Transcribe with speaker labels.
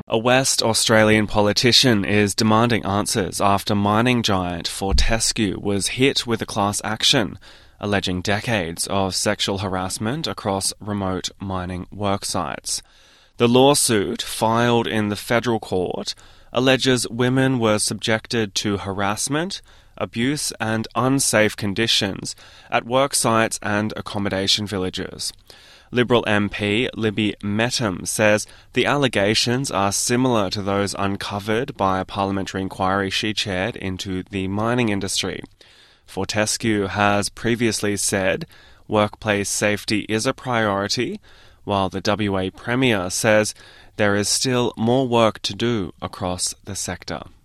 Speaker 1: A West Australian politician is demanding answers after mining giant Fortescue was hit with a class action, alleging decades of sexual harassment across remote mining worksites. The lawsuit, filed in the federal court, alleges women were subjected to harassment, abuse and unsafe conditions at worksites and accommodation villages. Liberal MP Libby Mettam says the allegations are similar to those uncovered by a parliamentary inquiry she chaired into the mining industry. Fortescue has previously said workplace safety is a priority, while the WA Premier says there is still more work to do across the sector.